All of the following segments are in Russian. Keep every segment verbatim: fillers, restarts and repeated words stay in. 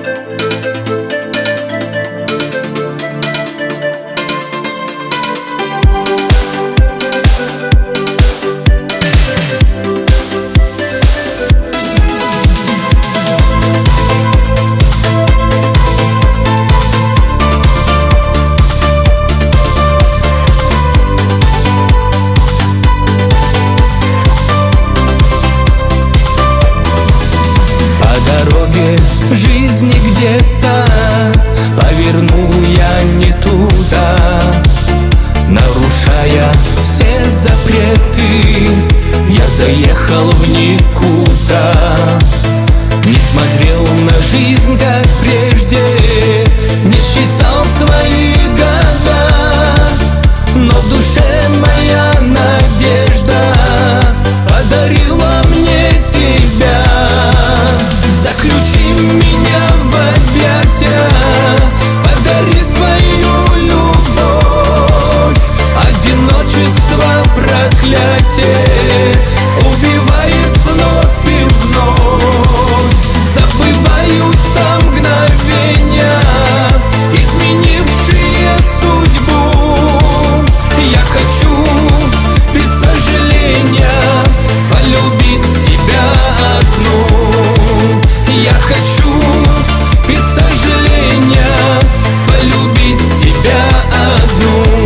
Жизни где-то повернул я не туда, нарушая все запреты, я заехал в никуда. Не смотрел на жизнь, как прежде, не считал свои года, но в душе моя надежда подарила мне тебя. Заключи меня в объятия, подари свою любовь. Одиночество проклятие убивает вновь и вновь. Забываются мгновения, изменившие судьбу. Я хочу без сожаления полюбить тебя одну. Я хочу без сожаления полюбить тебя одну.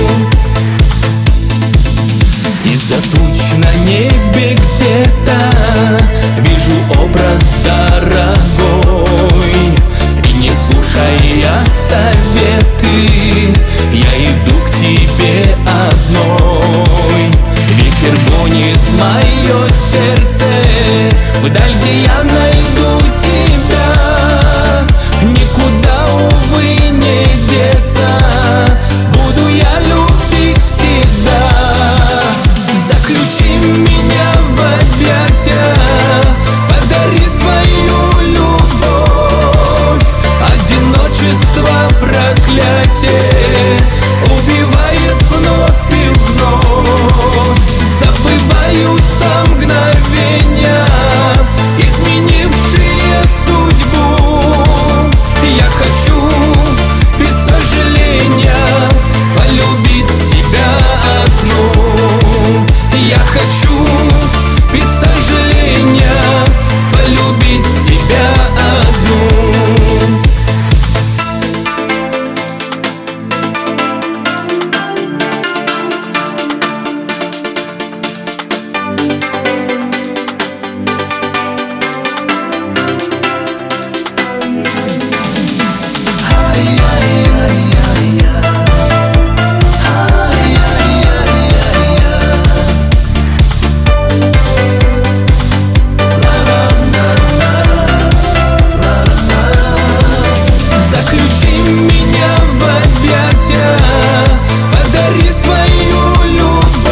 Из-за туч на небе где-то вижу образ дорогой, и не слушая советы, я иду к тебе одной. Ветер гонит мое сердце вдаль, где я найду тебя. Никуда, увы, не деться, буду я любить всегда. Заключи меня в объятия, подари свою любовь. Одиночество проклятие убивает вновь и вновь. Забываются мгновения, изменившие судьбу. Я хочу без сожаления полюбить тебя одну. Я хочу без сожаления полюбить тебя одну.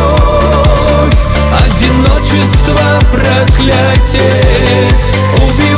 Проклятие убивает